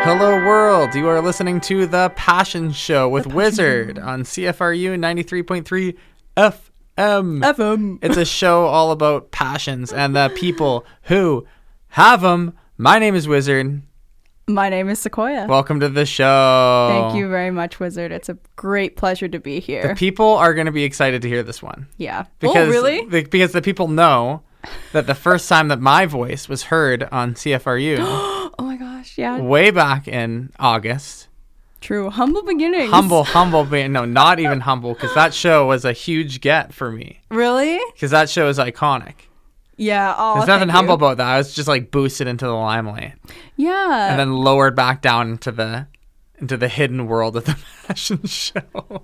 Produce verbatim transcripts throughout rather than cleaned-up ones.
Hello world, you are listening to The Passion Show with Wizard on C F R U ninety-three point three F M. F M. It's a show all about passions and the people who have them. My name is Wizard. My name is Sequoia. Welcome to the show. Thank you very much, Wizard. It's a great pleasure to be here. The people are going to be excited to hear this one. Yeah. Because, oh, really? the, because the people know that the first time that my voice was heard on C F R U... oh my gosh, yeah. Way back in August. True. Humble beginnings. Humble, humble. Be- no, not even humble, because that show was a huge get for me. Really? Because that show is iconic. Yeah. Oh, There's nothing thank humble you. about that. I was just like boosted into the limelight. Yeah. And then lowered back down into the into the hidden world of the fashion show.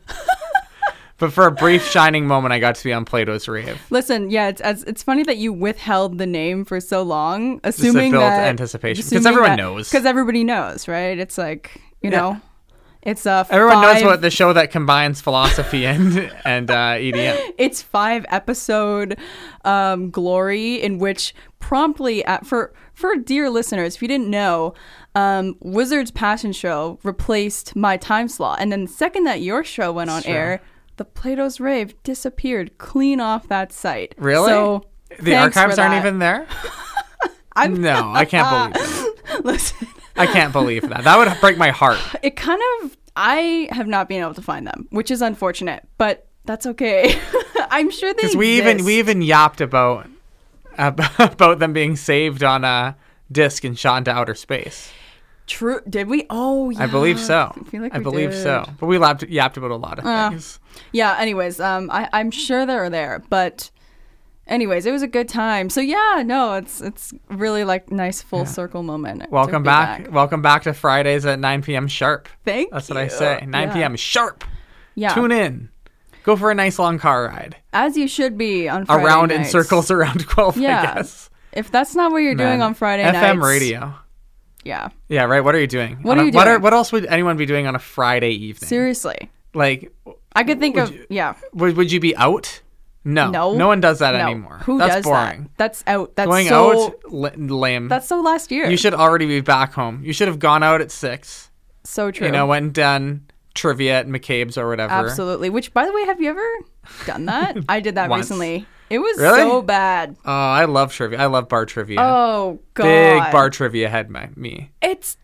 But for a brief shining moment, I got to be on Plato's Rave. Listen, yeah, it's it's, it's funny that you withheld the name for so long, Just assuming to build that anticipation, because everyone knows. Because everybody knows, right? It's like you Yeah. know, it's a everyone five, knows what the show that combines philosophy and and uh, E D M. It's five episode um, glory in which promptly at for for dear listeners, if you didn't know, um, Wizard's Passion Show replaced my time slot, and then the second that your show went on Sure. air, the Plato's Rave disappeared clean off that site. Really? So The thanks archives for aren't that. even there? I'm, No, I can't believe that. Listen, I can't believe that. That would break my heart. it kind of I have not been able to find them, which is unfortunate, but that's okay. I'm sure they Because we exist. even we even yapped about about them being saved on a disc and shot into outer space. True. Did we? Oh, yeah. I believe so. I feel like I we believe did. so. But we lapped, yapped about a lot of Uh, things. Yeah. Anyways, um, I, I'm sure they're there, but anyways, it was a good time. So yeah, no, it's it's really like nice full Yeah. circle moment. to Welcome be back. Welcome back to Fridays at nine p.m. sharp. Thank That's you. what I say. nine Yeah. p.m. sharp. Yeah. Tune in. Go for a nice long car ride. As you should be on Friday Around in nights. circles around twelve, Yeah. I guess. If that's not what you're doing Man. on Friday F M nights, radio. Yeah. Yeah, right. What are you doing? What On are a- you What, doing? are, what else would anyone be doing on a Friday evening? Seriously, Like, I could think Would of you- yeah. would, would you be out? No. No. No one does that No. anymore. Who That's does boring. that? That's out. That's Going so. out, li- lame. That's so last year. You should already be back home. You should have gone out at six. So true. You know, went and done trivia at McCabe's or whatever. Absolutely. Which, by the way, have you ever done that? I did that Once. recently. It was Really? so bad. Oh, I love trivia. I love bar trivia. Oh god. Big bar trivia head, my, me. It's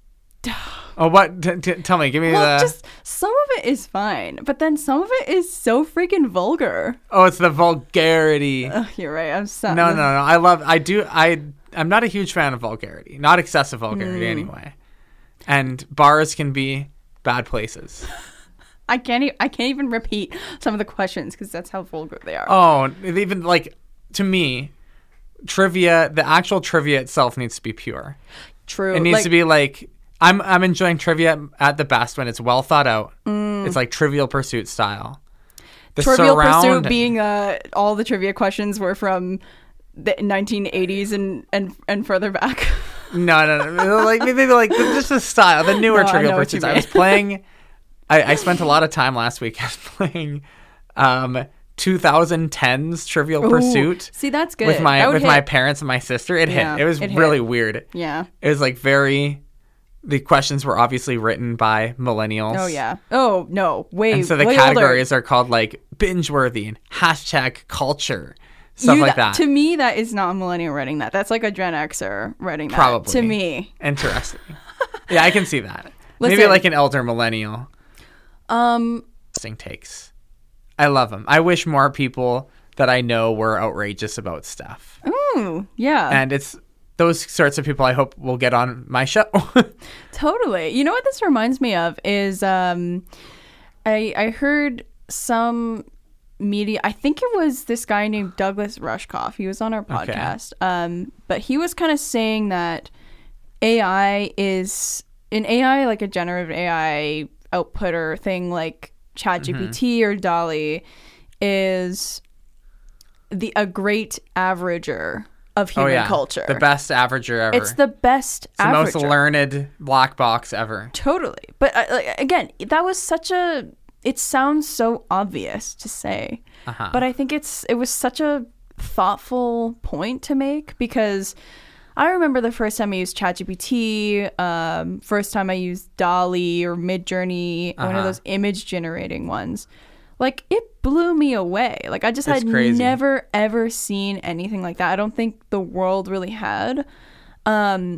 Oh, what? T- t- tell me. Give me well, the. just some of it is fine, but then some of it is so freaking vulgar. Oh, it's the vulgarity. Ugh, you're right. I'm sorry. No, no, no. I love. I do. I. I'm not a huge fan of vulgarity. Not excessive vulgarity, Mm. anyway. And bars can be bad places. I can't. E- I can't even repeat some of the questions because that's how vulgar they are. Oh, even like to me, trivia. The actual trivia itself needs to be pure. True. It needs Like, to be like I'm. I'm enjoying trivia at the best when it's well thought out. Mm. It's like Trivial Pursuit style. The Trivial Pursuit surround- being uh, all the trivia questions were from the nineteen eighties and and and further back. No, no, no. Like maybe like the, just the style, the newer No, I Trivial know what you Pursuits. I mean. was playing. I, I spent a lot of time last week playing um, twenty tens Trivial Ooh, Pursuit See, that's good. with my That would with hit. my parents and my sister. It Yeah, hit. It was it hit. really weird. Yeah. It was like very. The questions were obviously written by millennials. Oh yeah. Oh no. Way. And so the way categories older. are called like binge worthy and hashtag culture, stuff You- like that. To me, that is not a millennial writing that. That's like a Gen Xer writing that. Probably. To me. Interesting. Yeah, I can see that. Maybe Listen. like an elder millennial. Um. Interesting takes. I love them. I wish more people that I know were outrageous about stuff. Ooh. Yeah. And it's those sorts of people I hope will get on my show. Totally. You know what this reminds me of is um, I I heard some media. I think it was this guy named Douglas Rushkoff. He was on our podcast. Um, but he was kind of saying that A I is an A I like a generative A I outputter thing like ChatGPT or DALL-E is the a great averager of Oh human yeah, culture. the best averager ever. It's the best It's the most averager. learned black box ever. Totally. But uh, like, again, that was such a it sounds so obvious to say. Uh-huh. But I think it's it was such a thoughtful point to make because I remember the first time I used ChatGPT, um, first time I used DALL-E or Midjourney, uh-huh. one of those image generating ones. Like, it blew me away. Like, I just it's had crazy. never, ever seen anything like that. I don't think the world really had. Um,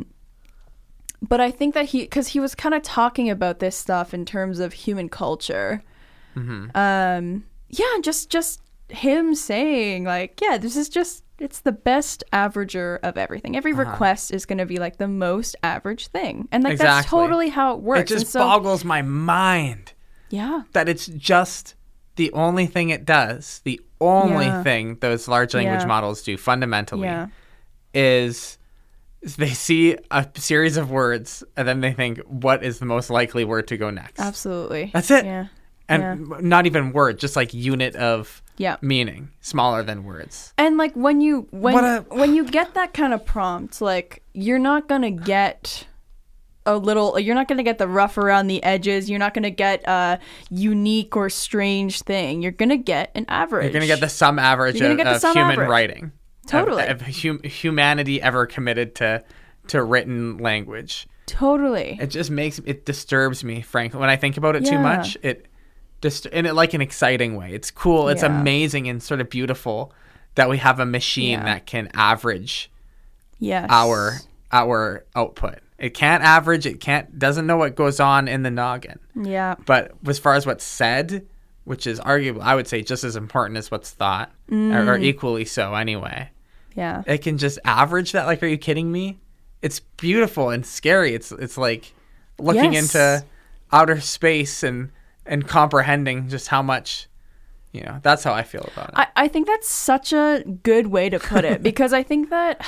but I think that he, because he was kind of talking about this stuff in terms of human culture. Mm-hmm. Um, yeah, just, just him saying, like, yeah, this is just, it's the best averager of everything. Every uh-huh. request is going to be, like, the most average thing. And, like, exactly. that's totally how it works. It just so, boggles my mind. Yeah. That it's just the only thing it does, the only yeah. thing those large language yeah. models do fundamentally yeah. is they see a series of words and then they think, what is the most likely word to go next? Absolutely. That's it. Yeah. And yeah. not even word, just like unit of yeah. meaning, smaller than words. And like when you when a- when you get that kind of prompt, like you're not gonna get a little, you're not gonna get the rough around the edges. You're not gonna get a unique or strange thing. You're gonna get an average. You're gonna get the sum average of, of sum human average. writing. Totally. Of, of hum- humanity ever committed to to written language. Totally. It just makes it disturbs me, frankly. When I think about it yeah. too much, it just in it like an exciting way. It's cool. It's yeah. amazing and sort of beautiful that we have a machine yeah. that can average yes. our our output. It can't average. It can't doesn't know what goes on in the noggin. Yeah. But as far as what's said, which is arguably, I would say, just as important as what's thought, mm. or, or equally so anyway. Yeah. It can just average that. Like, are you kidding me? It's beautiful and scary. It's it's like looking yes. into outer space and and comprehending just how much, you know, that's how I feel about it. I, I think that's such a good way to put it because I think that,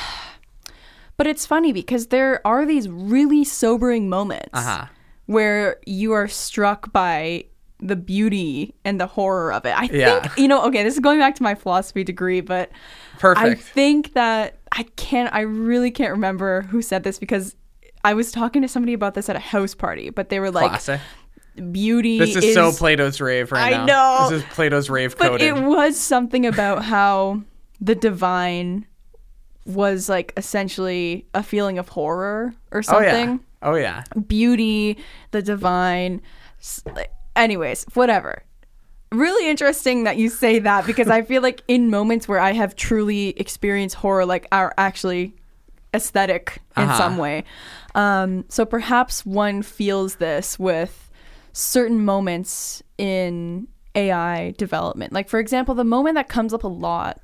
but it's funny because there are these really sobering moments uh-huh. where you are struck by the beauty and the horror of it. I yeah. think, you know, okay, this is going back to my philosophy degree, but Perfect. I think that I can't, I really can't remember who said this because I was talking to somebody about this at a house party, but they were like, Classic. Beauty This is, is so Plato's rave right I now. know. This is Plato's rave but coding. it was something about how the divine was like essentially a feeling of horror or something. Oh, yeah. Oh, yeah. Beauty, the divine. Anyways, whatever. Really interesting that you say that because I feel like in moments where I have truly experienced horror, like are actually aesthetic in uh-huh. some way. Um, so perhaps one feels this with certain moments in A I development. Like, for example, the moment that comes up a lot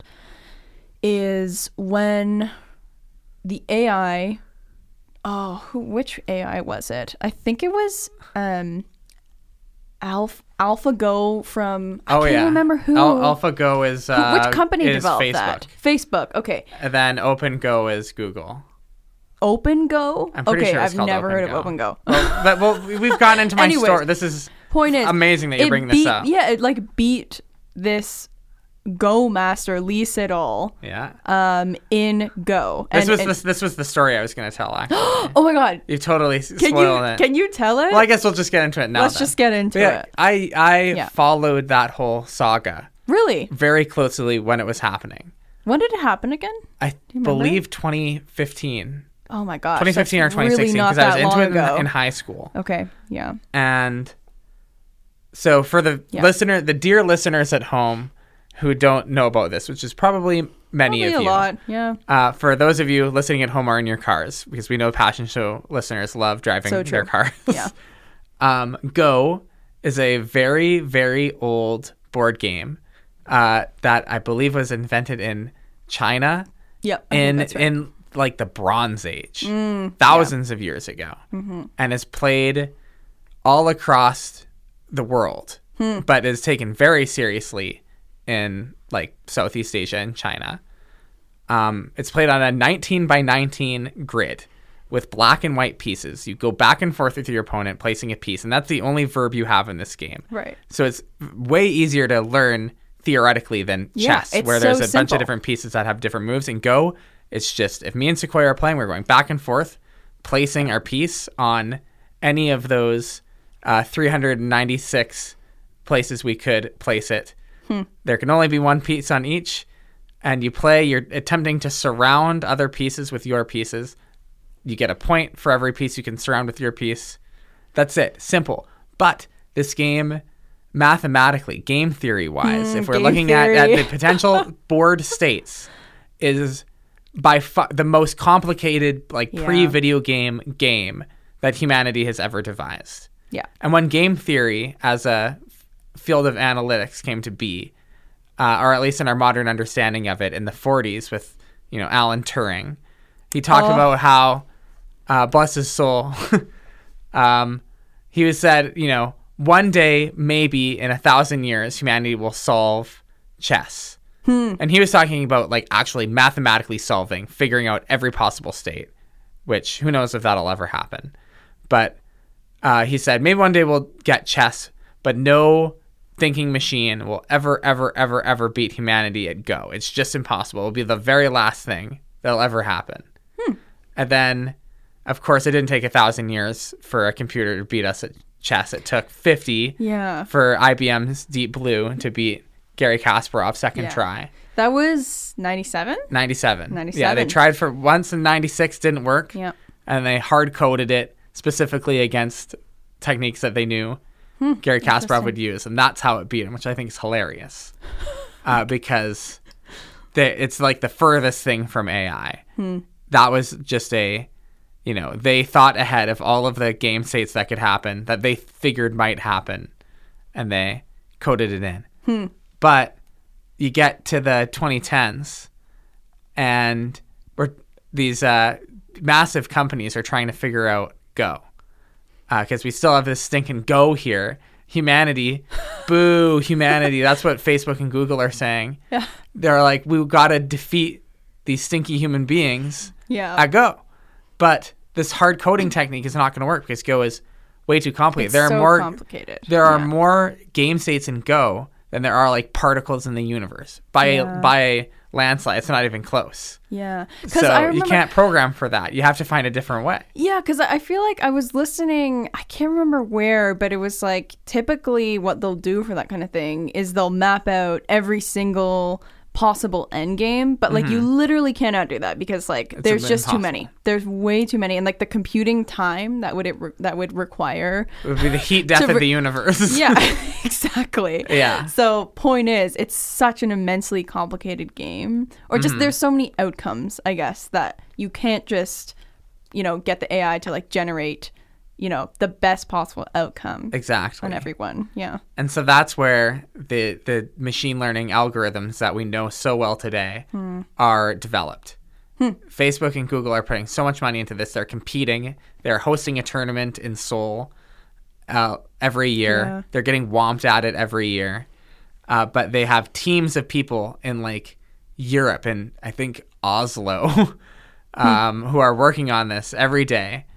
is when the A I, oh, who, which A I was it? I think it was um, Alph, AlphaGo from, I oh, can't yeah. remember who. Al- AlphaGo is, uh, who, which company is developed Facebook. that? Facebook, okay. And then OpenGo is Google. OpenGo? I'm pretty okay, sure it's I've called never heard of OpenGo. OpenGo. Oh, but well, we've gotten into my Anyways, story. This is point is amazing that you it bring beat, this up. Yeah, it like beat this Go master Lee Sedol Yeah. um, in Go. This And- was and- this, this was the story I was going to tell. Actually, oh my god! you totally s- Can spoiled you it. can you tell it? Well, I guess we'll just get into it now. Let's then. just get into yeah, it. I I Yeah. followed that whole saga Really? very closely when it was happening. When did it happen again? I you remember? believe twenty fifteen. Oh my gosh! twenty fifteen that's or twenty sixteen really because not I was that into long it ago. in, in high school. Okay. Yeah. And so for the Yeah. listener, the dear listeners at home who don't know about this, which is probably many Probably of a you. lot. Yeah. Uh, for those of you listening at home or in your cars, because we know Passion Show listeners love driving So their true. cars. Yeah. um, Go is a very, very old board game uh, that I believe was invented in China Yep. I think in that's right. in like the Bronze Age, Mm, thousands of years ago, mm-hmm. and is played all across the world, Hmm. but is taken very seriously in like Southeast Asia and China. Um, it's played on a nineteen by nineteen grid with black and white pieces. You go back and forth with your opponent, placing a piece, and that's the only verb you have in this game. Right. So it's way easier to learn theoretically than Yeah, chess, it's where there's so a bunch simple. of different pieces that have different moves. In Go, it's just if me and Sequoia are playing, we're going back and forth, placing our piece on any of those uh, three hundred ninety-six places we could place it. Hmm. There can only be one piece on each, and you play. You're attempting to surround other pieces with your pieces. You get a point for every piece you can surround with your piece. That's it. Simple. But this game, mathematically, game theory-wise, Mm, if we're game looking at, theory. at the potential board states, is by far the most complicated, like, Yeah. pre-video game game that humanity has ever devised. Yeah. And when game theory as a f- field of analytics came to be, uh, or at least in our modern understanding of it in the forties with, you know, Alan Turing, he talked Oh. about how, uh, bless his soul, um, he was said, you know, one day, maybe in a thousand years, humanity will solve chess. Hmm. And he was talking about like actually mathematically solving, figuring out every possible state, which who knows if that'll ever happen. But uh, he said maybe one day we'll get chess, but no thinking machine will ever, ever, ever, ever beat humanity at Go. It's just impossible. It'll be the very last thing that'll ever happen. Hmm. And then, of course, it didn't take a thousand years for a computer to beat us at chess. It took fifty Yeah. for I B M's Deep Blue to beat Garry Kasparov's second Yeah. try. That was ninety-seven? ninety-seven. ninety-seven. Yeah, they tried for once in ninety-six, didn't work. Yeah. And they hard coded it specifically against techniques that they knew Hmm, Garry Kasparov interesting. would use. And that's how it beat him, which I think is hilarious. uh, because they, it's like the furthest thing from A I. Hmm. That was just a, you know, they thought ahead of all of the game states that could happen, that they figured might happen, and they coded it in. Hmm. But you get to the twenty tens, and we're, these uh, massive companies are trying to figure out Go. Because we still have this stinking Go here. Humanity, boo, humanity. That's what Facebook and Google are saying. Yeah. They're like, we've got to defeat these stinky human beings Yeah. at Go. But this hard coding technique is not going to work because Go is way too complicated. It's there are so more complicated. There are Yeah. more game states in Go than there are like particles in the universe by Yeah. a, by a landslide. It's not even close. Yeah. Because So I remember, you can't program for that. You have to find a different way. Yeah, because I feel like I was listening, I can't remember where, but it was like typically what they'll do for that kind of thing is they'll map out every single possible end game, but like you literally cannot do that because like It's there's just too impossible. many. There's way too many, and like the computing time that would it re- that would require. It would be the heat death To of re- the universe. Yeah, exactly. Yeah. So point is, it's such an immensely complicated game, or just there's so many outcomes, I guess, that you can't just, you know, get the A I to like generate, you know, the best possible outcome Exactly. on everyone. Yeah. And so that's where the the machine learning algorithms that we know so well today Hmm. are developed. Facebook and Google are putting so much money into this. They're competing. They're hosting a tournament in Seoul uh, every year. Yeah. They're getting whomped at it every year. Uh, but they have teams of people in like Europe and I think Oslo um, who are working on this every day.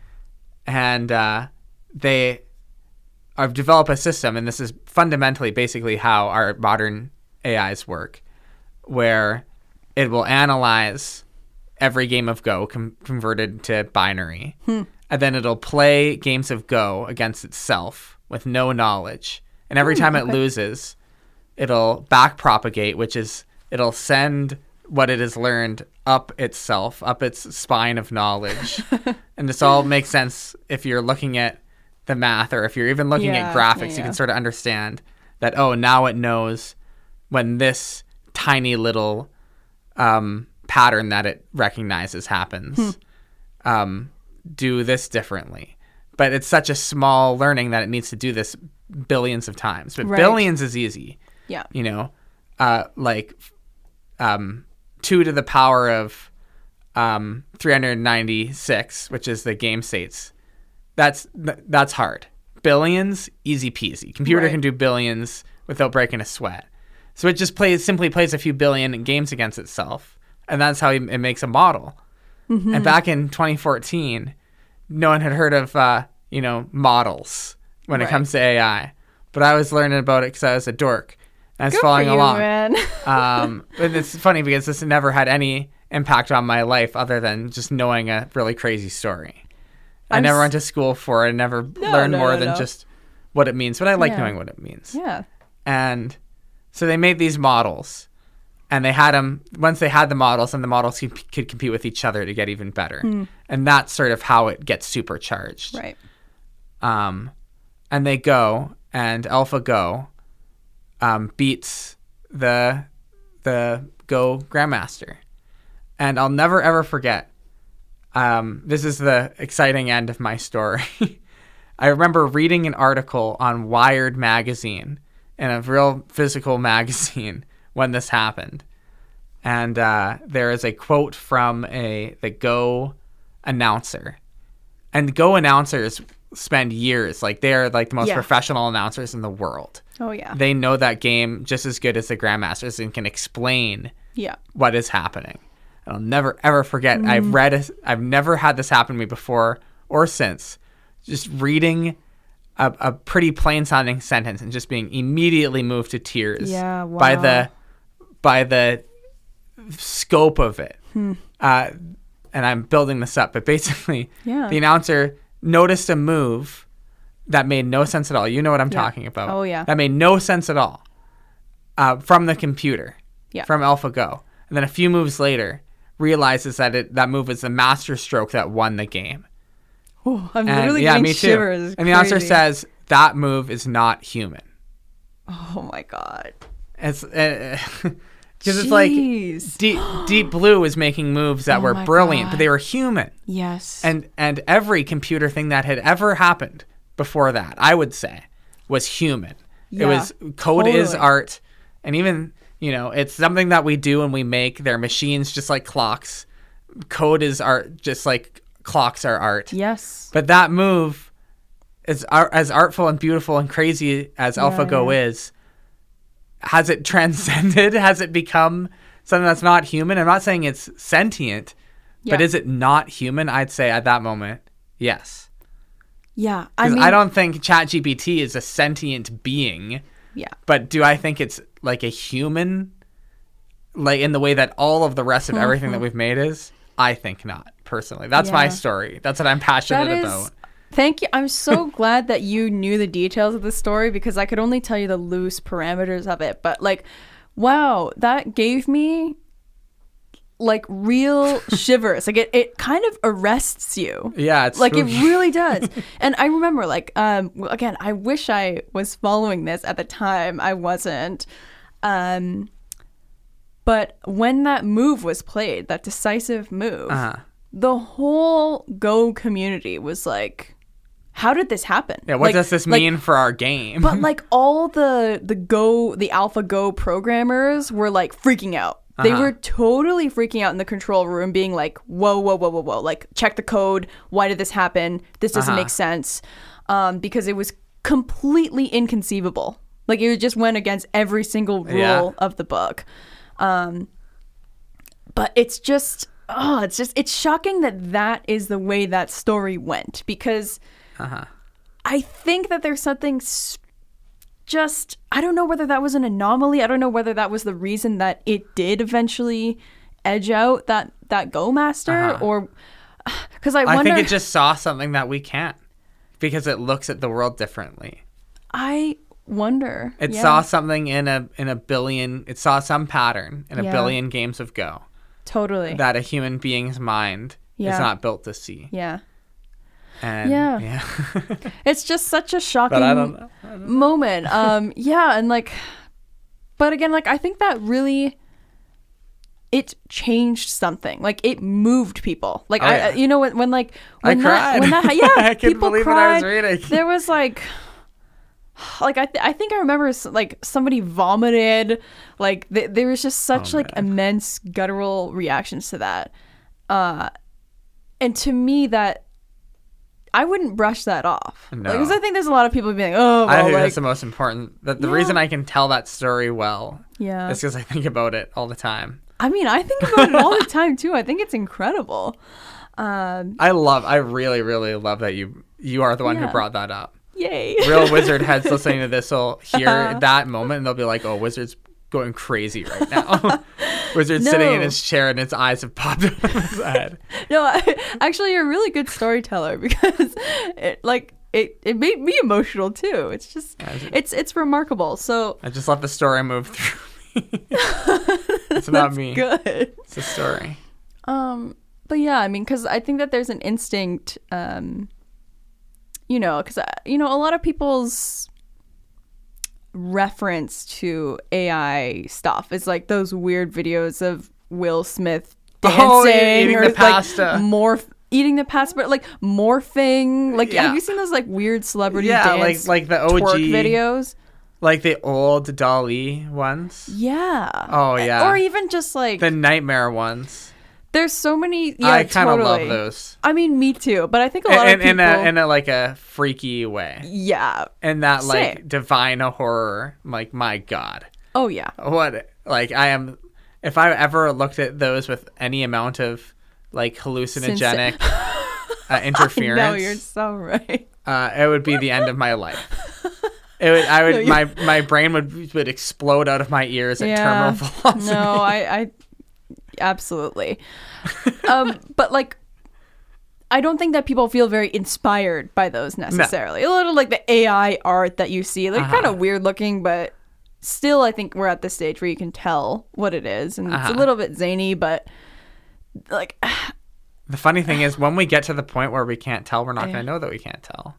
And uh, they have developed a system, and this is fundamentally basically how our modern A Is work, where it will analyze every game of Go com- converted to binary, and then it'll play games of Go against itself with no knowledge. And every time it okay. loses, it'll backpropagate, which is it'll send what it has learned up itself, up its spine of knowledge. And this all makes sense if you're looking at the math, or if you're even looking Yeah, at graphics, yeah, you yeah. can sort of understand that, oh, now it knows when this tiny little um, pattern that it recognizes happens. Hmm. Um, do this differently. But it's such a small learning that it needs to do this billions of times. But Right. billions is easy. Yeah. You know, uh, like um, two to the power of um, three hundred ninety-six, which is the game states. That's th- that's hard. Billions, easy peasy. Computer Right. can do billions without breaking a sweat. So it just plays simply plays a few billion games against itself, and that's how it makes a model. Mm-hmm. And back in twenty fourteen, no one had heard of uh, you know models when it Right. comes to A I, but I was learning about it because I was a dork. And I was Good following for you, along. man. um, and it's funny because this never had any impact on my life other than just knowing a really crazy story. I I'm never s- went to school for it. I never learned no, more no, than no. just what it means, but I like Yeah. knowing what it means. Yeah. And so they made these models And they had them, once they had the models, and the models could, could compete with each other to get even better. Mm. And that's sort of how it gets supercharged. Right. Um, and they go, and AlphaGo um, beats the the Go Grandmaster. And I'll never, ever forget, um, this is the exciting end of my story. I remember reading an article on Wired magazine, in a real physical magazine, when this happened. And uh, there is a quote from a the Go announcer. And Go announcers spend years, like they're like the most yeah. professional announcers in the world. Oh, yeah. They know that game just as good as the Grandmasters and can explain yeah. what is happening. And I'll never, ever forget. Mm. I've read, a, I've never had this happen to me before or since. Just reading a, a pretty plain sounding sentence and just being immediately moved to tears yeah, wow. by the by the scope of it. Hmm. Uh, and I'm building this up, but basically yeah. the announcer noticed a move that made no sense at all. You know what I'm yeah. talking about. Oh, yeah. That made no sense at all uh, from the computer, yeah. from AlphaGo. And then a few moves later, realizes that it, that move is the master stroke that won the game. Oh, I'm and, literally yeah, getting me shivers. Too. And the announcer says, that move is not human. Oh, my God. It's because uh, it's like Deep, Deep Blue was making moves that oh were brilliant, God. but they were human. Yes. And and every computer thing that had ever happened before that, I would say, was human. Yeah, it was code totally. is art, and even you know it's something that we do and we make. They're machines just like clocks. Code is art, just like clocks are art. Yes. But that move is art, as artful and beautiful and crazy as yeah, AlphaGo yeah. is. Has it transcended? Has it become something that's not human? I'm not saying it's sentient, yeah. but is it not human? I'd say at that moment, yes. Yeah, I mean, I don't think ChatGPT is a sentient being. Yeah. But do I think it's like a human, like in the way that all of the rest of mm-hmm. everything that we've made is? I think not, personally. That's yeah. my story. That's what I'm passionate that is, about. Thank you. I'm so glad that you knew the details of the story because I could only tell you the loose parameters of it. But like, wow, that gave me like real shivers. Like it, it kind of arrests you. Yeah, it's like spooky. It really does. And I remember like, um, again, I wish I was following this at the time. I wasn't. Um, but when that move was played, that decisive move, uh-huh. the whole Go community was like, how did this happen? Yeah, what like, does this like, mean for our game? But like all the the Go, the AlphaGo programmers were like freaking out. They uh-huh. were totally freaking out in the control room, being like, whoa, whoa, whoa, whoa, whoa. Like, check the code. Why did this happen? This doesn't uh-huh. make sense. Um, because it was completely inconceivable. Like, it just went against every single rule yeah. of the book. Um, but it's just, oh, it's just, it's shocking that that is the way that story went. Because uh-huh. I think that there's something sp- just, I don't know whether that was an anomaly. I don't know whether that was the reason that it did eventually edge out that, that Go Master uh-huh. or, because I wonder. I think it just saw something that we can't because it looks at the world differently. I wonder. It yeah. saw something in a in a billion, it saw some pattern in a yeah. billion games of Go. Totally. That a human being's mind yeah. is not built to see. Yeah. And, yeah. yeah. It's just such a shocking but I don't know. I don't know. moment. Um, yeah, and like, but again, like I think that really, it changed something. Like it moved people. Like oh, I, yeah. you know, when when like when I that cried. when that yeah, I couldn't people believe cried. what I was reading. There was like. Like I, th- I think I remember like somebody vomited. Like th- there was just such oh, like man. immense guttural reactions to that, uh, and to me that I wouldn't brush that off. No. Because I think there's a lot of people being like, oh, well, I think like, that's the most important. The, the yeah. reason I can tell that story well, yeah, is because I think about it all the time. I mean, I think about it all the time too. I think it's incredible. Um, I love. I really, really love that you you are the one yeah. who brought that up. Yay. Real Wizard heads listening to this will hear that moment and they'll be like, oh, Wizard's going crazy right now. Wizard's no. sitting in his chair and his eyes have popped out of his head. No, I, actually, you're a really good storyteller because it, like, it, it made me emotional too. It's just, yeah, just, it's it's remarkable. So I just let the story move through It's about me. Good. It's a story. Um, but yeah, I mean, because I think that there's an instinct, um, you know, because, you know, a lot of people's reference to A I stuff is like those weird videos of Will Smith dancing Oh, yeah, eating or the pasta. like morph eating the pasta, but like morphing. Like, Yeah. have you seen those like weird celebrity Yeah, dance like like the O G twerk videos? like the old Dali ones, Yeah. Oh, yeah. Or even just like the nightmare ones. there's so many. Yeah, I kind of totally. love those. I mean, me too. But I think a lot In, of people. in a in a like a freaky way, yeah. and that like Same. divine horror. Like, my God, Oh yeah. what like I am. If I ever looked at those with any amount of like hallucinogenic uh, interference, No, you're so right. uh, it would be the end of my life. It would. I would. No, you- my my brain would would explode out of my ears at terminal velocity. No, I, I absolutely. um, but like, I don't think that people feel very inspired by those necessarily. A little like the A I art that you see, like Uh-huh. kind of weird looking, but still, I think we're at the stage where you can tell what it is, and Uh-huh. it's a little bit zany, but like, The funny thing is, when we get to the point where we can't tell, we're not going to know that we can't tell.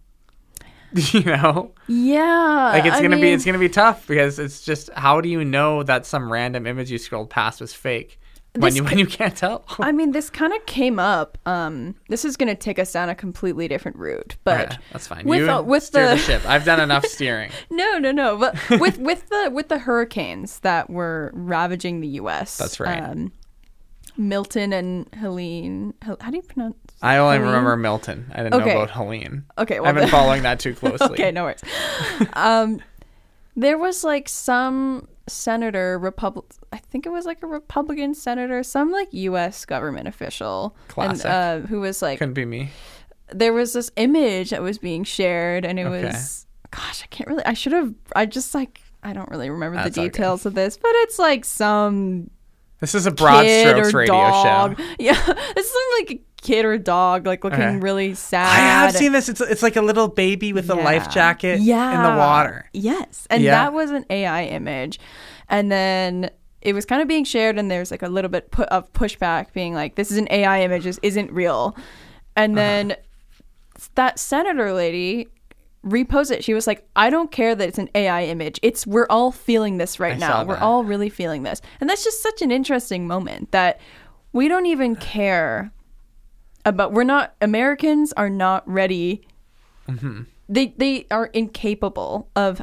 You know, yeah, like it's I gonna be mean, it's gonna be tough because it's just, how do you know that some random image you scrolled past was fake when This you c- when you can't tell? I mean, this kind of came up. Um, this is going to take us down a completely different route, but Okay, that's fine. with, you uh, with steer the- the ship. I've done enough steering. no, no, no. But with with the with the hurricanes that were ravaging the U S That's right. Um, Milton and Helene. Hel- How do you pronounce? I only Helene? remember Milton. I didn't Okay. know about Helene. Okay, well, I've been the- following that too closely. Okay, no worries. um, there was like some senator, Republic. I think it was like a Republican senator, some like U S government official, Classic. and, uh, who was like, Couldn't be me. there was this image that was being shared, and it Okay. was, gosh, I can't really. I should have. I just like. I don't really remember That's the all good. details of this, but it's like some This is a broad kid strokes or radio dog. show. Yeah, it's something like a kid or dog, like looking Okay. really sad. I have seen this. It's it's like a little baby with a life Yeah. jacket yeah. in the water. Yes, and Yeah. that was an A I image, and then it was kind of being shared, and there's like a little bit pu- of pushback, being like, "This is an A I image. This isn't real," and then that senator lady repost it. She was like, I don't care that it's an A I image. It's we're all feeling this right I now. saw We're that. all really feeling this. And that's just such an interesting moment that we don't even care about. We're not Americans are not ready. Mm-hmm. They they are incapable of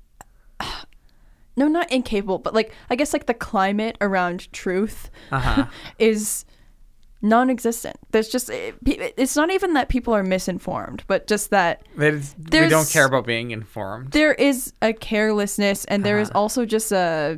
no, not incapable, but like I guess like the climate around truth Uh-huh. is non-existent. There's just it, it's not even that people are misinformed, but just that They, we There's- don't care about being informed. there is a carelessness, and there is Uh-huh. also just a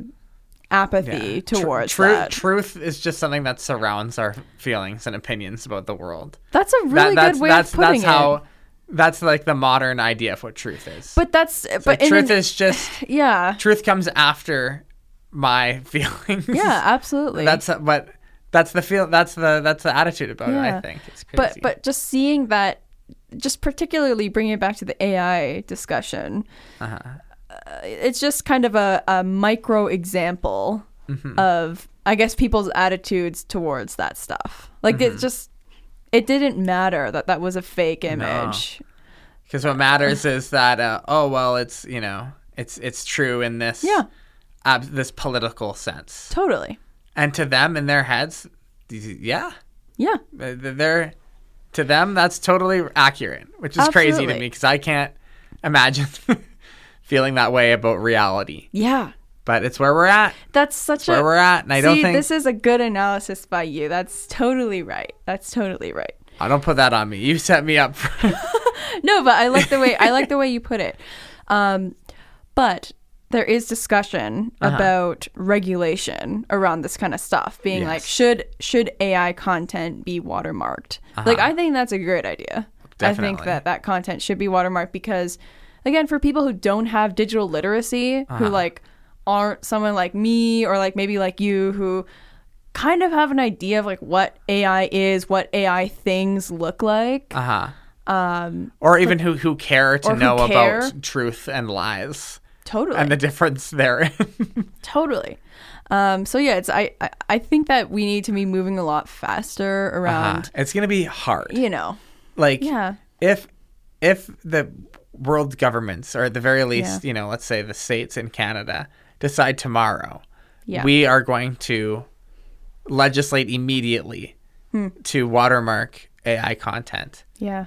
apathy Tr- towards tru- that. Truth is just something that surrounds our feelings and opinions about the world. That's a really that's, good way that's, of putting that's how, it. That's like the modern idea of what truth is. But that's It's but like in truth an- is just yeah, truth comes after my feelings. yeah, absolutely. That's but that's the feel. That's the that's the attitude about it. I Yeah. think it's crazy. but but just seeing that, just particularly bringing it back to the A I discussion, uh-huh. uh, it's just kind of a, a micro example Mhm. of I guess people's attitudes towards that stuff. Like Mm-hmm. it just it didn't matter that that was a fake image. Because what matters is that uh, oh well, it's you know it's it's true in this Yeah. ab- this political sense, Totally. and to them in their heads, yeah, Yeah. th- they're to them that's totally accurate, which is crazy to Absolutely. me because I can't imagine feeling that way about reality. Yeah. But it's where we're at. That's such It's where a we're at, and I See, don't think this is a good analysis by you. That's totally right. That's totally right. I don't put that on me. You set me up. For, No, but I like the way I like the way you put it. Um, but there is discussion Uh-huh. about regulation around this kind of stuff, being Yes. like, should should A I content be watermarked? Uh-huh. Like, I think that's a great idea. I think Definitely. that that content should be watermarked because, again, for people who don't have digital literacy, who Uh-huh. like aren't someone like me or like maybe like you who kind of have an idea of like what A I is, what A I things look like. uh-huh. Um, Or even who who care to Or who know care. about truth and lies totally. and the difference therein. Totally. Um, so yeah, it's I, I I think that we need to be moving a lot faster around. Uh-huh. It's gonna be hard. You know, like yeah. if if the world governments, or at the very least, Yeah. you know, let's say the states in Canada, decide tomorrow, Yeah. we are going to legislate immediately Hmm. to watermark A I content. Yeah.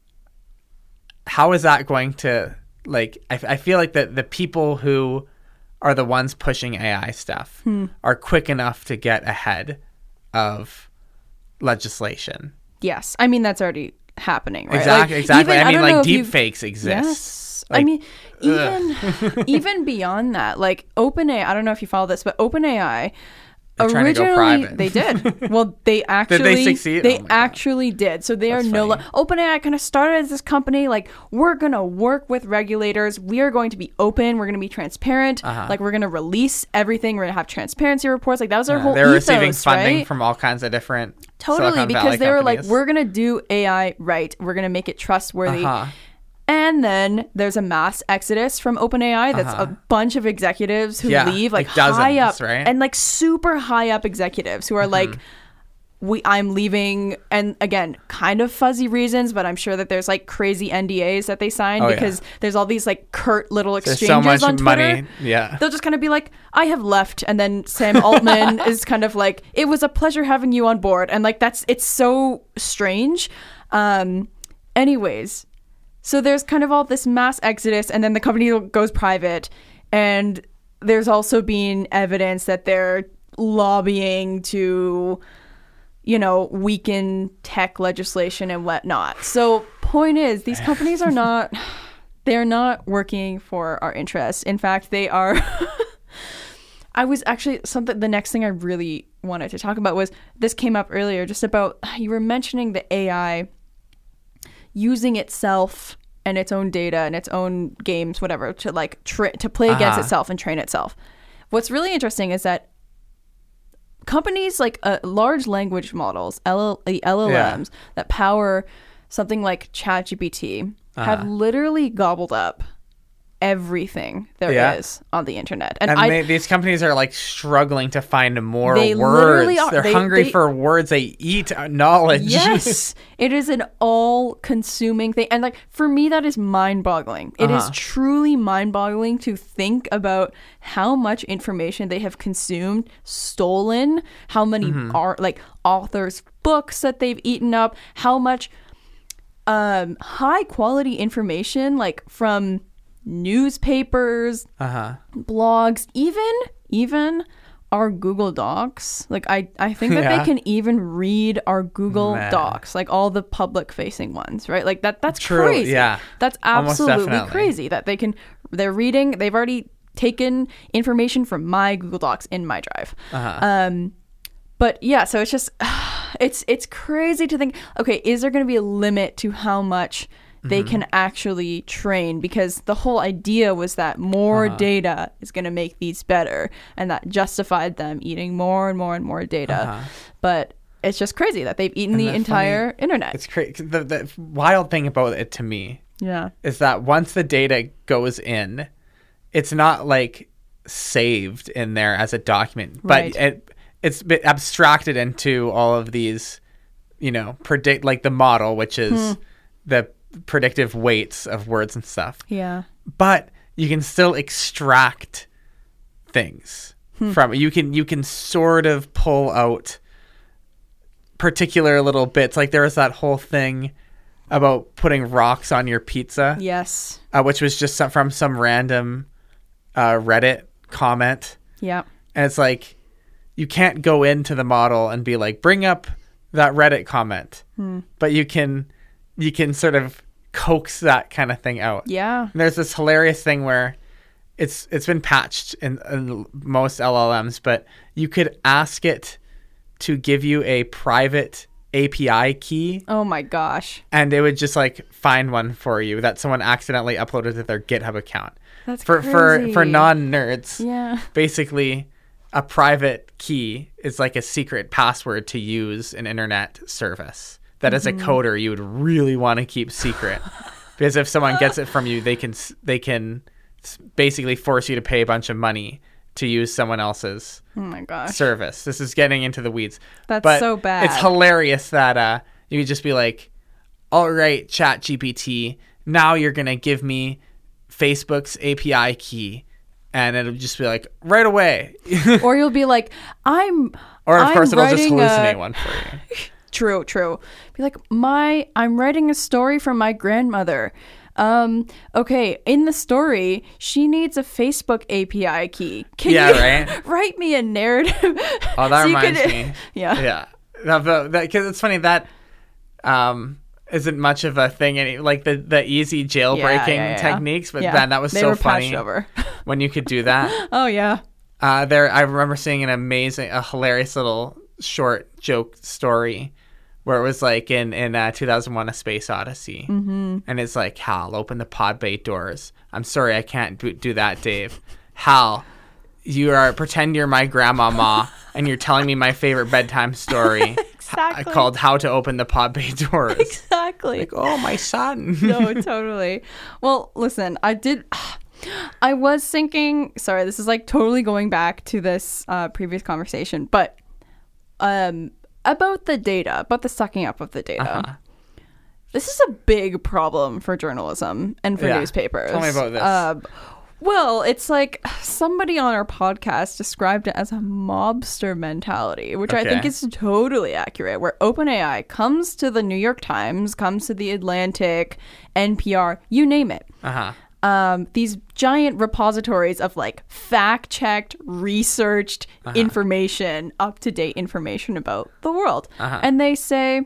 How is that going to, like, I, I feel like that the people who are the ones pushing A I stuff Hmm. are quick enough to get ahead of legislation. Yes. I mean, that's already happening, right? Exactly. Like, exactly. even- I mean, don't know like if deep you've- fakes exist. Yes. I Like, mean, even even beyond that, like OpenAI, I don't know if you follow this, but OpenAI They're trying to go originally private. they did. Well, they actually succeed? They Oh my God. actually did. So they That's are no funny. lo- OpenAI kind of started as this company like we're going to work with regulators. We are going to be open, we're going to be transparent. Uh-huh. Like we're going to release everything. We're going to have transparency reports. Like that was their Uh, whole they're ethos, receiving funding right? from all kinds of different Totally, Silicon because Valley they were like, companies. we're going to do A I right. We're going to make it trustworthy. Uh-huh. And then there's a mass exodus from OpenAI. That's Uh-huh. a bunch of executives who Yeah, leave, like, like dozens, high up, right? and like super high up executives who are like, "We, I'm leaving," and again, kind of fuzzy reasons, but I'm sure that there's like crazy N D As that they signed Oh, yeah. because there's all these like curt little There's exchanges so much on Twitter. money. Yeah. They'll just kind of be like, I have left. And then Sam Altman is kind of like, it was a pleasure having you on board. And like, that's, it's so strange. Um, anyways, so there's kind of all this mass exodus and then the company goes private. And there's also been evidence that they're lobbying to, you know, weaken tech legislation and whatnot. So point is, these companies are not... They're not working for our interests. In fact, they are. I was actually something. The next thing I really wanted to talk about was this came up earlier, just about you were mentioning the A I using itself and its own data and its own games, whatever, to like tra- to play against Uh-huh. itself and train itself. What's really interesting is that companies like uh, large language models, L L- the L L Ms Yeah. that power something like ChatGPT, have Uh-huh. literally gobbled up everything there is Yeah. on the internet. And, And I, they, these companies are like struggling to find more They words. literally are. They're They- hungry they- for words. They eat knowledge. yes, it is an all-consuming thing, and like for me, that is mind-boggling. It is Uh-huh. truly mind-boggling to think about how much information they have consumed, stolen, how many Mm-hmm. are like authors' books that they've eaten up, how much um, high-quality information, like from newspapers, Uh-huh. blogs, even even our Google Docs. Like I, I think that Yeah. they can even read our Google Man. Docs, like all the public facing ones, right? Like that that's True, crazy. yeah. That's Almost absolutely definitely. crazy that they can they're reading, they've already taken information from my Google Docs in my drive. Uh-huh. Um but yeah, so it's just it's it's crazy to think, okay, is there going to be a limit to how much they can actually train, because the whole idea was that more Uh-huh. data is going to make these better, and that justified them eating more and more and more data. Uh-huh. But it's just crazy that they've eaten And the the entire funny- internet. It's crazy. The, the wild thing about it to me Yeah. is that once the data goes in, it's not like saved in there as a document, but Right. it it's been abstracted into all of these, you know, predict like the model, which is Hmm. the predictive weights of words and stuff. Yeah. But you can still extract things Hmm. from it. You can you can sort of pull out particular little bits. Like there was that whole thing about putting rocks on your pizza, Yes. uh, which was just some, from some random uh, Reddit comment. Yeah. And it's like, you can't go into the model and be like, bring up that Reddit comment. Hmm. But you can, you can sort of coax that kind of thing out. Yeah. And there's this hilarious thing where it's it's been patched in, in most L L Ms, but you could ask it to give you a private A P I key, Oh my gosh. and it would just like find one for you that someone accidentally uploaded to their GitHub account. That's for for crazy. for non-nerds. Yeah. Basically, a private key is like a secret password to use an internet service that as a Mm-hmm. coder you would really want to keep secret, because if someone gets it from you, they can s- they can s- basically force you to pay a bunch of money to use someone else's Oh my gosh. service. This is getting into the weeds. That's but so bad. It's hilarious that uh, you could just be like, all right, ChatGPT, now you're going to give me Facebook's A P I key. And it'll just be like, right away. Or you'll be like, I'm Or of I'm course it'll just hallucinate a... one for you. True, true. Be like, my I'm writing a story for my grandmother. Um, okay, in the story, she needs a Facebook A P I key. Can Yeah, you right? write me a narrative? Oh, that so you reminds can- me. Yeah. Yeah. That, that, that, 'cause it's funny that um, isn't much of a thing. Any, like the, the easy jailbreaking Yeah, yeah, yeah. techniques. But Yeah. man, that was they so were funny patched over. when you could do that. Oh yeah. Uh, there, I remember seeing an amazing, a hilarious little short joke story where it was like in in uh, two thousand one: A Space Odyssey, mm-hmm. and it's like, Hal, open the pod bay doors. I'm sorry, I can't do, do that, Dave. Hal, you are pretend you're my grandmama, and you're telling me my favorite bedtime story Exactly. h- called "How to Open the Pod Bay Doors." Exactly. Like, oh, my son. No, totally. Well, listen, I did. I was thinking. Sorry, this is like totally going back to this uh, previous conversation, but um, about the data, about the sucking up of the data. Uh-huh. This is a big problem for journalism and for Yeah. newspapers. Tell me about this. Uh, well, it's like somebody on our podcast described it as a mobster mentality, which I think Okay. is totally accurate, where OpenAI comes to the New York Times, comes to the Atlantic, N P R, you name it. Uh-huh. Um, these giant repositories of like fact-checked, researched Uh-huh. information, up-to-date information about the world. Uh-huh. And they say,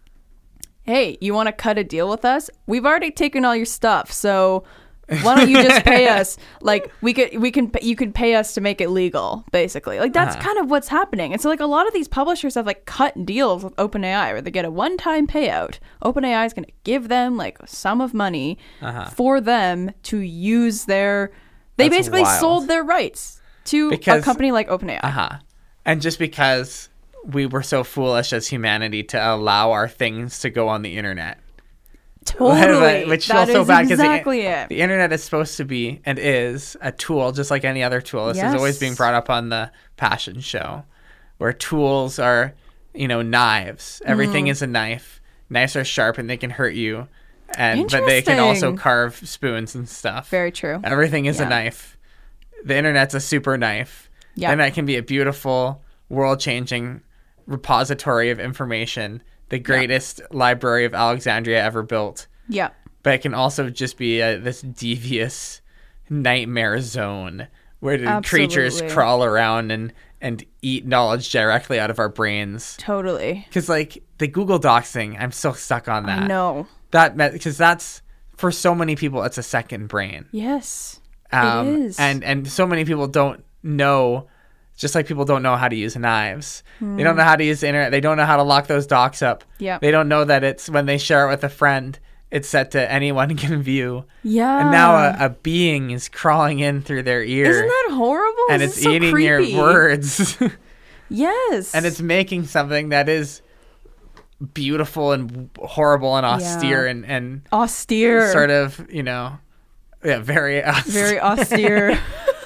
hey, you want to cut a deal with us? We've already taken all your stuff, so why don't you just pay us? Like we could, we can, you can pay us to make it legal, basically. Like that's Uh-huh. kind of what's happening. And so like a lot of these publishers have like cut deals with OpenAI where they get a one-time payout. OpenAI is going to give them like a sum of money Uh-huh. for them to use their. They That's basically wild. sold their rights to Because- a company like OpenAI. Uh-huh. And just because we were so foolish as humanity to allow our things to go on the internet. Totally, Which that feels so is bad because exactly the, it. the internet is supposed to be and is a tool just like any other tool. This Yes. is always being brought up on the Passion Show, where tools are, you know, knives. Everything Mm. is a knife. Knives are sharp and they can hurt you, and but they can also Interesting. carve spoons and stuff. Very true. Everything is Yeah. a knife. The internet's a super knife. Yeah. The internet can be a beautiful, world-changing repository of information, the greatest library of Alexandria ever built. Yeah. But it can also just be a, this devious nightmare zone where the creatures Absolutely. crawl around and, and eat knowledge directly out of our brains. Totally. Because, like, the Google Docs thing, I'm still stuck on that. I know. That because that's, for so many people, it's a second brain. Yes. Um, it is. And, and so many people don't know, just like people don't know how to use knives. They don't know how to use the internet. They don't know how to lock those docs up. Yeah. They don't know that it's when they share it with a friend, it's set to anyone can view. Yeah. And now a, a being is crawling in through their ear. Isn't that horrible? and This it's is so eating creepy. your words. Yes. And it's making something that is beautiful and horrible and austere Yeah. and, and austere. sort of, you know, yeah, very austere. Very austere.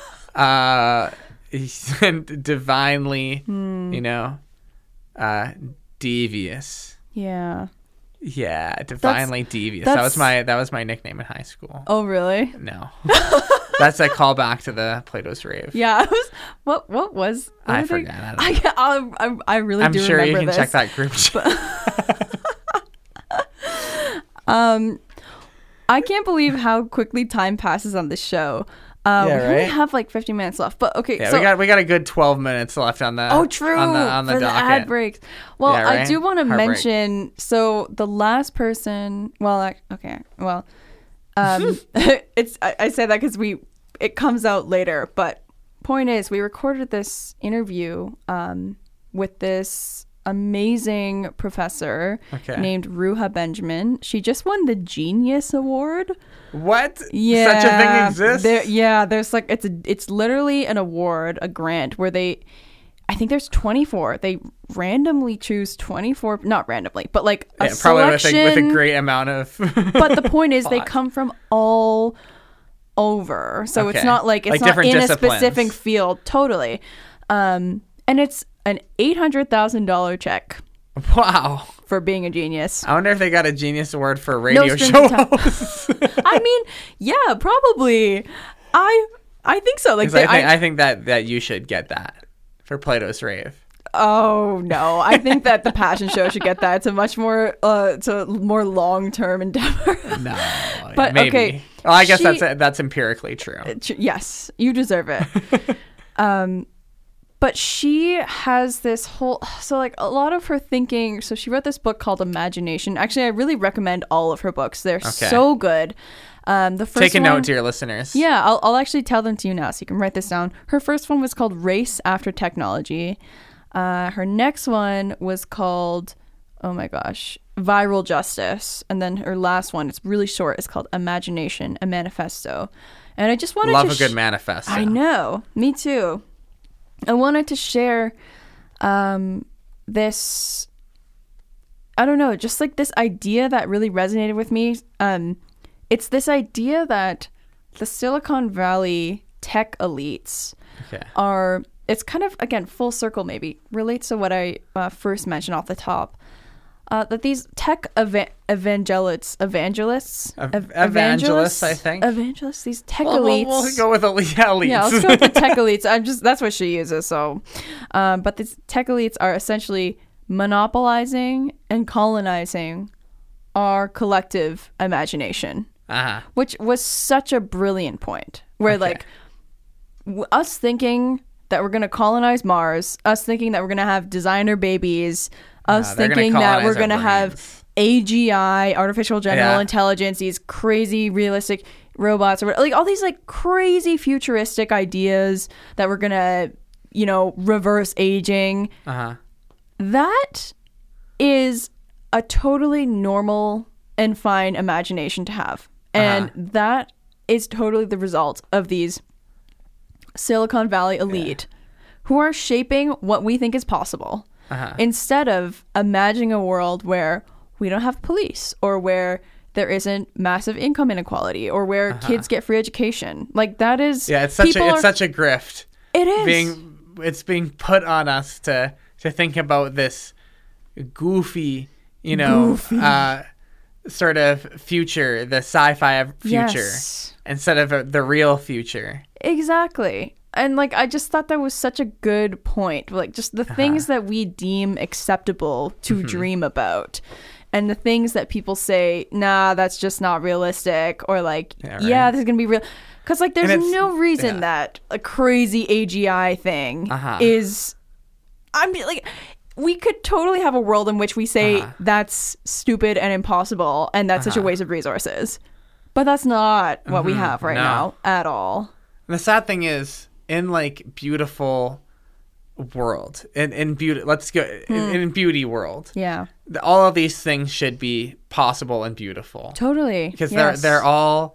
uh, and divinely, Hmm. you know, uh, devious. Yeah. Yeah, divinely devious. That that's- was my that was my nickname in high school. Oh, really? No, that's a callback to the Plato's Rave. Yeah. I was. What? What was? What I were they- forgot. I don't I, I, I really I'm do sure you remember can this. check that group chat. Um, I can't believe how quickly time passes on this show. Um, Yeah, we only right? have like fifty minutes left, but okay. Yeah, so, we got we got a good twelve minutes left on the oh, true. on the on the for the docket. ad breaks. Well, Yeah, I right? do want to Heartbreak. mention. So the last person. Well, I, okay. Well, um, it's I, I say that because we it comes out later, but point is, we recorded this interview um with this amazing professor Okay. named Ruha Benjamin. She just won the Genius Award. What? Yeah, Such a thing exists? There, yeah, there's like it's a it's literally an award, a grant where they, I think there's twenty-four. They randomly choose twenty-four, not randomly, but like a yeah, probably with selection. a, with a great amount of. But the point is, they thought. come from all over. So Okay. it's not like it's Like not different in disciplines. a specific field. Totally. Um, and it's an eight hundred thousand dollars check Wow. for being a genius. I wonder if they got a genius award for radio strings show attached. hosts. I mean, yeah, probably. I I think so. Like 'Cause they, I, think, I, I think that, that you should get that for Plato's Rave. oh no, I think that the Passion Show should get that. It's a much more uh, it's a more long term endeavor. No, But, maybe. okay, Well, I guess she- that's that's empirically true. Yes, you deserve it. um, but she has this whole so like a lot of her thinking. So she wrote this book called Imagination. Actually, I really recommend all of her books. They're so good. Um, the first Take a one, note, dear listeners. Yeah, I'll, I'll actually tell them to you now so you can write this down. Her first one was called Race After Technology. Uh, her next one was called, oh my gosh, Viral Justice. And then her last one, it's really short, it's called Imagination, a Manifesto. And I just wanted Love to... a good sh- manifesto. I know, me too. I wanted to share um, this, I don't know, just like this idea that really resonated with me. Um, it's this idea that the Silicon Valley tech elites Okay. are, it's kind of, again, full circle maybe, relates to what I uh, first mentioned off the top. Uh, that these tech eva- evangelists, evangelists, Ev- ev- evangelists, I think. evangelists, these tech We'll, we'll, elites. we'll go with elite, yeah, elites. Yeah, let's go with the tech elites. I'm just that's what she uses. So, um, but these tech elites are essentially monopolizing and colonizing our collective imagination, uh-huh. which was such a brilliant point. Where Okay. like w- us thinking that we're gonna colonize Mars, us thinking that we're gonna have designer babies, us No, they're gonna thinking that we're colonize our gonna have brains. A G I, artificial general Yeah. intelligence, these crazy realistic robots, or what- like all these like crazy futuristic ideas that we're gonna, you know, reverse aging. Uh-huh. That is a totally normal and fine imagination to have. And Uh-huh. that is totally the result of these Silicon Valley elite who are shaping what we think is possible. Uh-huh. Instead of imagining a world where we don't have police or where there isn't massive income inequality or where kids get free education. Like that is Yeah, it's such a people it's are- such a grift. it is Being it's being put on us to to think about this goofy, you know, Goofy. uh sort of future, the sci-fi future Yes. instead of uh, the real future. Exactly. And like I just thought that was such a good point. Like just the things that we deem acceptable to Mm-hmm. dream about and the things that people say, nah, that's just not realistic, or like, Yeah, yeah, right. this is going to be real. Because like there's And it's- no reason yeah. that a crazy A G I thing Uh-huh. is I'm like we could totally have a world in which we say Uh-huh. that's stupid and impossible and that's such a Uh-huh. waste of resources. But that's not what we Mhm. have right No. now at all. And the sad thing is, in like beautiful world, in in beauty, let's go Hmm. in, in beauty world, Yeah. the- all of these things should be possible and beautiful Totally. because yes. they're they're all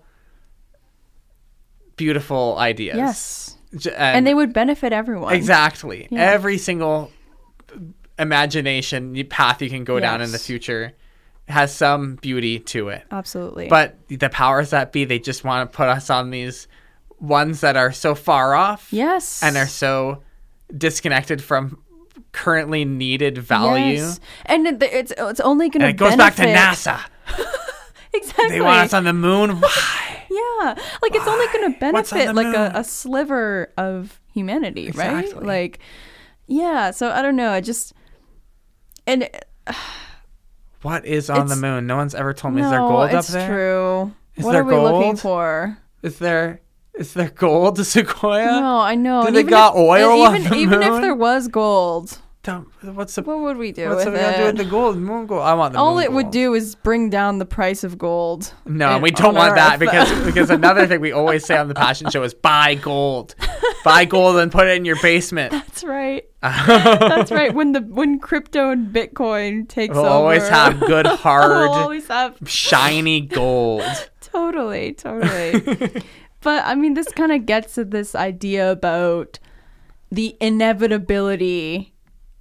beautiful ideas. Yes. J- And they would benefit everyone. exactly Yeah. every single imagination y- path you can go down in the Yes. future has some beauty to it. Absolutely. But the powers that be, they just want to put us on these ones that are so far off yes. and are so disconnected from currently needed value. Yes. And it- it's it's only going And to it goes back to benefit- NASA. Exactly. They want us on the moon. Why? Yeah. Like it's only going to What's on benefit the like a, moon? a sliver of humanity, right? Exactly. Like yeah, so I don't know, I just and What is on the It's- moon? No one's ever told me. no, Is there gold up it's there? true. Is what there are we looking gold? for? Is there is there gold, Sequoia? No, I know. Do And they even got if- oil and on even the even if moon? there was gold, Don't- What's the what would we do what's with it gonna do it? with the gold? Moon gold. I want the All moon it would gold. do is bring down the price of gold. No, in- we don't on want that Earth. because because another thing we always say on the Passion Show is buy gold, buy gold and put it in your basement. That's right. That's right. When the when crypto and Bitcoin takes We'll over, always have good, we'll hard, always have shiny gold. totally, totally. But I mean, this kind of gets to this idea about the inevitability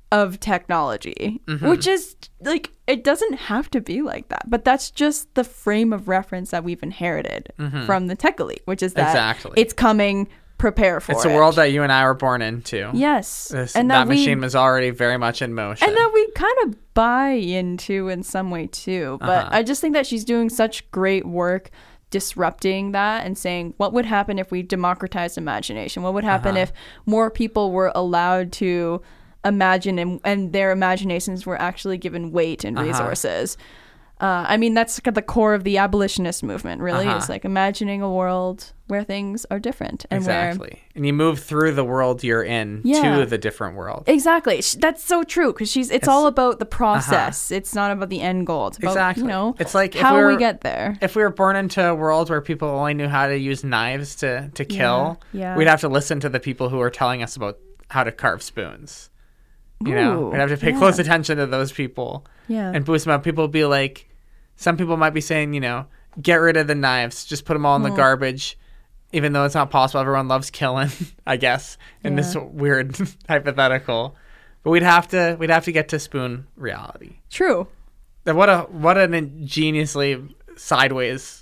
of technology, mm-hmm. which is like, it doesn't have to be like that, but that's just the frame of reference that we've inherited mm-hmm. from the tech elite, which is that exactly. it's coming, prepare for it's it. It's a world that you and I were born into. Yes. This, and that, that we, machine was already very much in motion. And that we kind of buy into in some way too. But uh-huh. I just think that she's doing such great work disrupting that and saying, what would happen if we democratized imagination? What would happen uh-huh. if more people were allowed to imagine and, and their imaginations were actually given weight and resources? Uh-huh. Uh, I mean, that's the core of the abolitionist movement, really. Uh-huh. It's like imagining a world where things are different. And exactly. Where, and you move through the world you're in yeah. to the different world. Exactly. That's so true, because she's. It's, it's all about the process. Uh-huh. It's not about the end goal. It's about, exactly. you know, it's like how we, were, we get there. If we were born into a world where people only knew how to use knives to, to kill, yeah. Yeah. we'd have to listen to the people who are telling us about how to carve spoons. You Ooh, know, we'd have to pay yeah. close attention to those people yeah. and boost them up. People would be like, some people might be saying, you know, get rid of the knives, just put them all in the oh. garbage, even though it's not possible. Everyone loves killing, I guess, in yeah. this weird hypothetical. But we'd have to we'd have to get to spoon reality. True. What a what an ingeniously sideways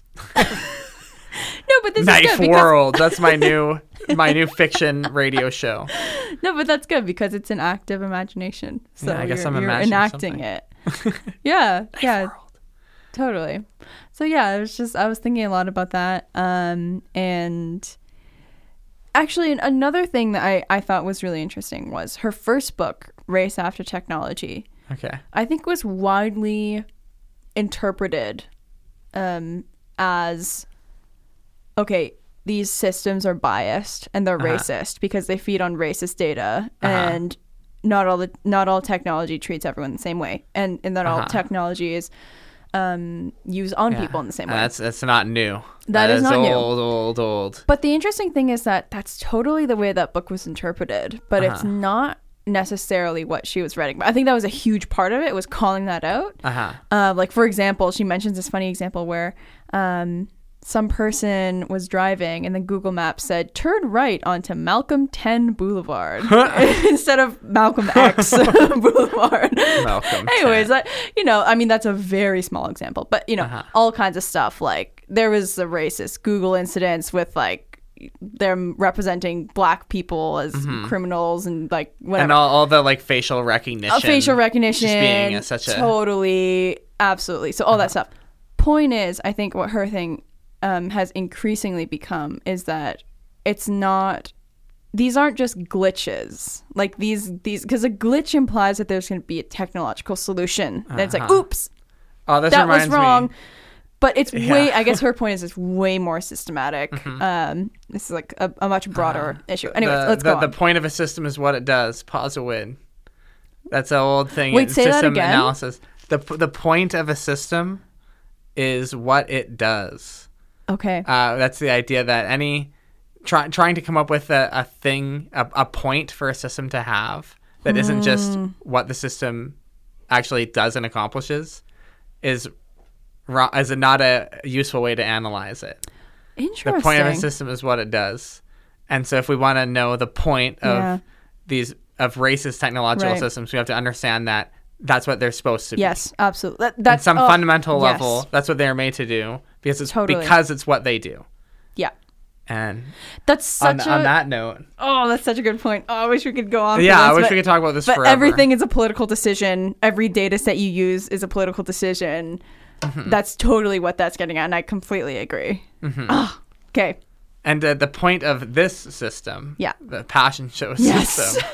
no, but this knife is good world. That's my new my new fiction radio show. No, but that's good because it's an active imagination. So yeah, I guess you're, I'm you're imagining enacting something. it. yeah, Knife yeah, world. Totally. So yeah, it was just I was thinking a lot about that. Um, and actually, another thing that I I thought was really interesting was her first book, Race After Technology. Okay. I think was widely interpreted um, as okay. These systems are biased and they're uh-huh. racist because they feed on racist data, uh-huh. and not all the not all technology treats everyone the same way, and and that uh-huh. all technology is um, used on yeah. people in the same way. That's that's not new. that, that is, is not old, new. Old, old, old. But the interesting thing is that that's totally the way that book was interpreted, but uh-huh. it's not necessarily what she was writing. But I think that was a huge part of it, was calling that out. Uh-huh. Uh, like, for example, she mentions this funny example where um, some person was driving and then Google Maps said, turn right onto Malcolm ten Boulevard instead of Malcolm X Boulevard. Malcolm Anyways, ten. I, you know, I mean, that's a very small example, but, you know, uh-huh. all kinds of stuff. Like, there was a racist Google incidents with, like, them representing black people as mm-hmm. criminals and, like, whatever. And all, all the, like, facial recognition. Uh, facial recognition. Just being a, such a... Totally. Absolutely. So all uh-huh. that stuff. Point is, I think what her thing um, has increasingly become is that it's not... These aren't just glitches. Like, these... these because a glitch implies that there's going to be a technological solution. And uh-huh. it's like, oops, oh, this that was wrong. Me. But it's Yeah. way, I guess her point is it's way more systematic. Mm-hmm. Um, this is like a, a much broader uh, issue. Anyways, the, let's the, go The on. point of a system is what it does. Pause a win. That's an old thing Wait, in say that system again? analysis. The, the point of a system is what it does. Okay. Uh, that's the idea that any... Try, trying to come up with a, a thing, a, a point for a system to have that mm. isn't just what the system actually does and accomplishes is... is it not a useful way to analyze it? Interesting. The point of a system is what it does. And so if we want to know the point of yeah. these of racist technological right. systems, we have to understand that that's what they're supposed to yes, be. Yes, absolutely. That, that's At some oh, fundamental yes. level, that's what they're made to do because it's totally. because it's what they do. Yeah. And that's such on, a, on that note. Oh, that's such a good point. Oh, I wish we could go on. Yeah, for this, I wish but, we could talk about this but forever. Everything is a political decision. Every data set you use is a political decision. Mm-hmm. That's totally what that's getting at, and I completely agree. Mm-hmm. Oh, okay. And uh, the point of this system, yeah. the passion show yes. system,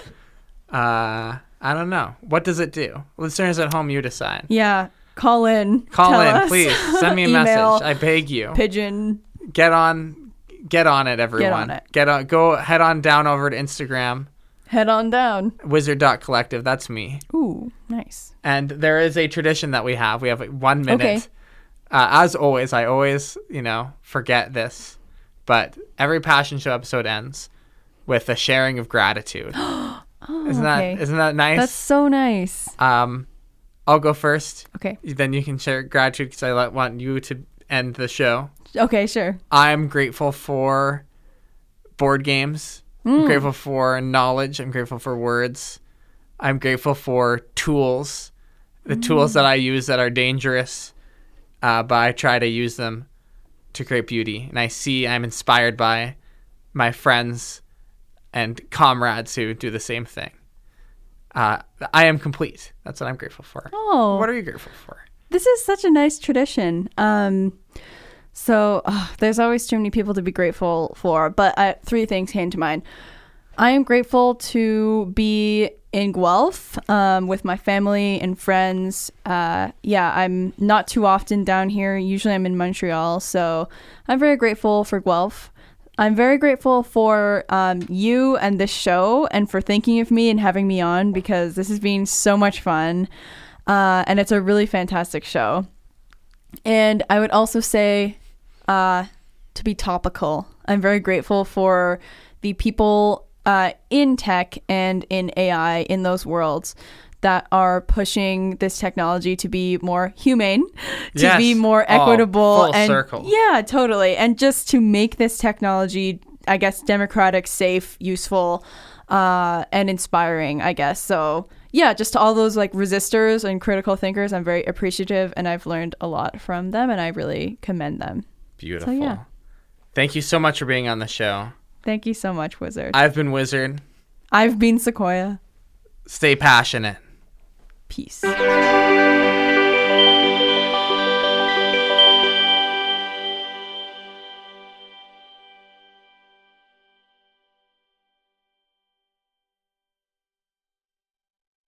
uh, I don't know. What does it do? Listeners at home, you decide. Yeah. Call in. Call Tell in, us. please. Send me a Email, message. I beg you. Pigeon. Get on, get on it, everyone. Get on it. Get on. Go head on down over to Instagram. Head on down. Wizard dot collective. That's me. Ooh, nice. And there is a tradition that we have. We have like one minute. Okay. Uh, as always, I always, you know, forget this, but every Passion Show episode ends with a sharing of gratitude. oh, isn't okay. that isn't that nice? That's so nice. Um, I'll go first. Okay. Then you can share gratitude because I want you to end the show. Okay, sure. I'm grateful for board games. Mm. I'm grateful for knowledge. I'm grateful for words. I'm grateful for tools, the mm. tools that I use that are dangerous, uh, but I try to use them to create beauty. And I see I'm inspired by my friends and comrades who do the same thing. Uh, I am complete. That's what I'm grateful for. Oh. What are you grateful for? This is such a nice tradition. Um, so oh, there's always too many people to be grateful for, but uh, three things came to mind. I am grateful to be in Guelph um, with my family and friends. Uh, yeah, I'm not too often down here. Usually I'm in Montreal, so I'm very grateful for Guelph. I'm very grateful for um, you and this show and for thinking of me and having me on, because this has been so much fun. Uh, and it's a really fantastic show. And I would also say, uh, to be topical, I'm very grateful for the people uh, in tech and in A I in those worlds that are pushing this technology to be more humane, to yes. be more oh, equitable. Full and circle. Yeah, totally. And just to make this technology, I guess, democratic, safe, useful, uh, and inspiring, I guess. So yeah, just to all those like resistors and critical thinkers, I'm very appreciative, and I've learned a lot from them, and I really commend them. Beautiful. So, yeah. Thank you so much for being on the show. Thank you so much, Wizard. I've been Wizard. I've been Sequoia. Stay passionate. Peace.